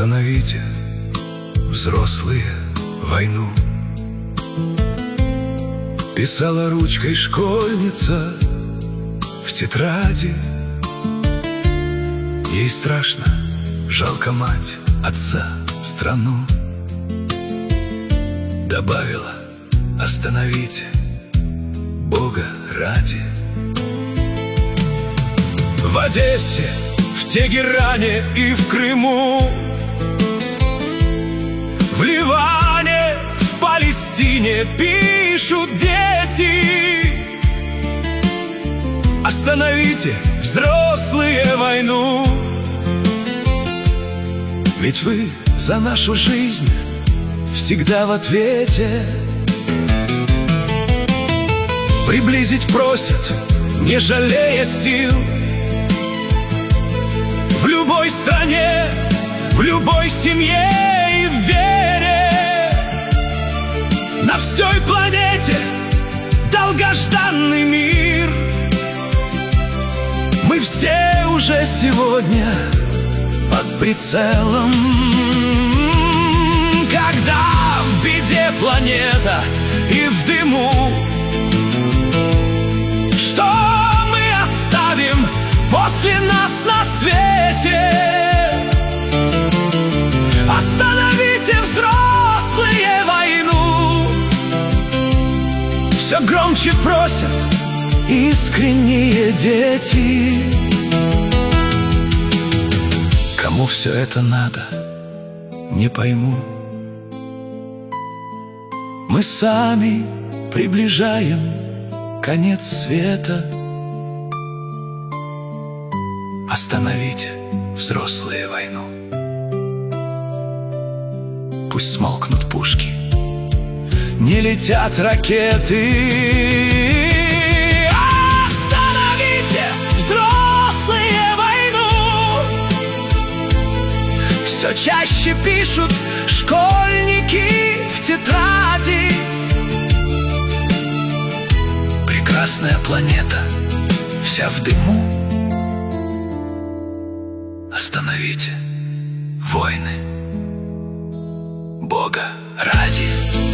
Остановите, взрослые, войну. Писала ручкой школьница в тетради. Ей страшно, жалко мать, отца, страну. Добавила: остановите, Бога ради. В Одессе, в Тегеране и в Крыму, в Ливане, в Палестине пишут дети: остановите, взрослые, войну. Ведь вы за нашу жизнь всегда в ответе. Приблизить просят, не жалея сил. В любой стране, в любой семье и в вере. На всей планете долгожданный мир. Мы все уже сегодня под прицелом. Когда в беде планета и в дыму, что мы оставим после нас на свете? Остановите, взрослые, войну. Все громче просят искренние дети. Кому все это надо, не пойму. Мы сами приближаем конец света. Остановите, взрослые, войну. Пусть смолкнут пушки, не летят ракеты. Остановите, взрослые, войну. Все чаще пишут школьники в тетради. Прекрасная планета, вся в дыму. Остановите войны, Бога ради.